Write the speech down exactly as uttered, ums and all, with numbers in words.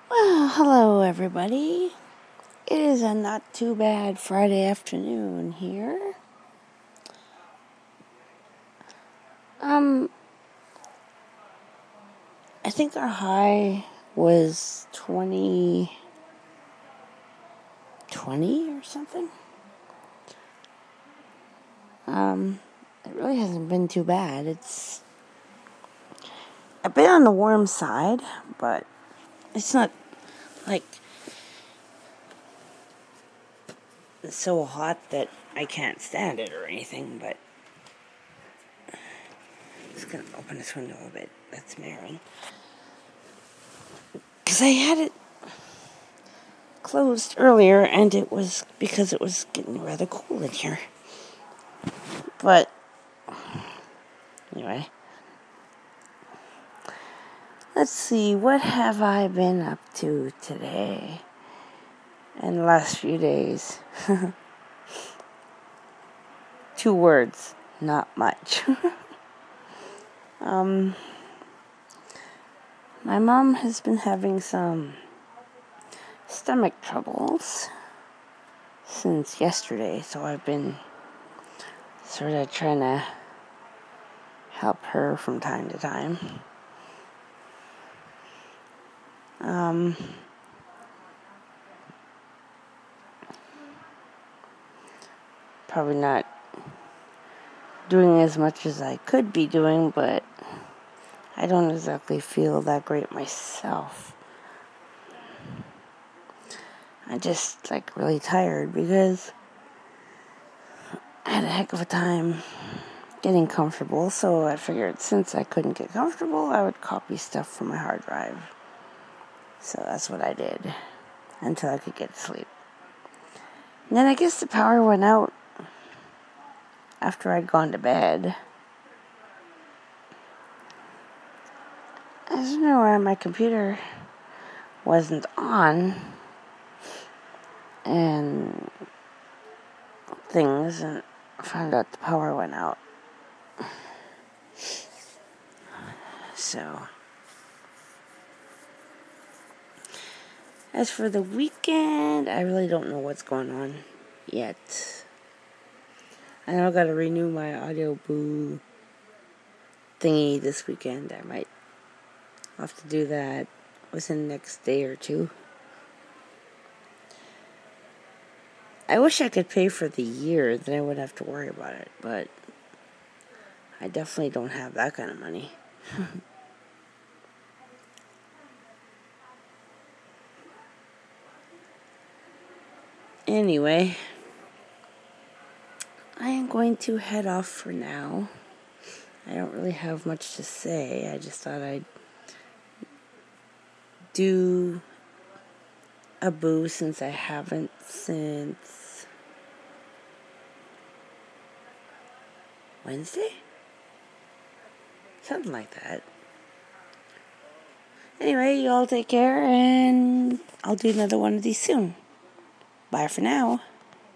Well, hello everybody. It is a not too bad Friday afternoon here. Um, I think our high was twenty, twenty or something. Um, it really hasn't been too bad. It's a bit on the warm side, but it's not like it's so hot that I can't stand it or anything, but I'm just going to open this window a bit. That's Marin. Because I had it closed earlier, and it was because it was getting rather cool in here. But, anyway. Let's see, what have I been up to today? In the last few days. Two words, not much. um, my mom has been having some stomach troubles since yesterday, so I've been sort of trying to help her from time to time. Um, probably not doing as much as I could be doing, but I don't exactly feel that great myself. I'm just, like, really tired because I had a heck of a time getting comfortable, so I figured since I couldn't get comfortable, I would copy stuff from my hard drive. So that's what I did until I could get to sleep. And then I guess the power went out after I'd gone to bed. I don't know why my computer wasn't on and things, and I found out the power went out. So, as for the weekend, I really don't know what's going on yet. I know I gotta renew my Audio Boo thingy this weekend. I might have to do that within the next day or two. I wish I could pay for the year, then I wouldn't have to worry about it, but I definitely don't have that kind of money. Anyway, I am going to head off for now. I don't really have much to say. I just thought I'd do a boo since I haven't since Wednesday? Something like that. Anyway, you all take care, and I'll do another one of these soon. Bye for now.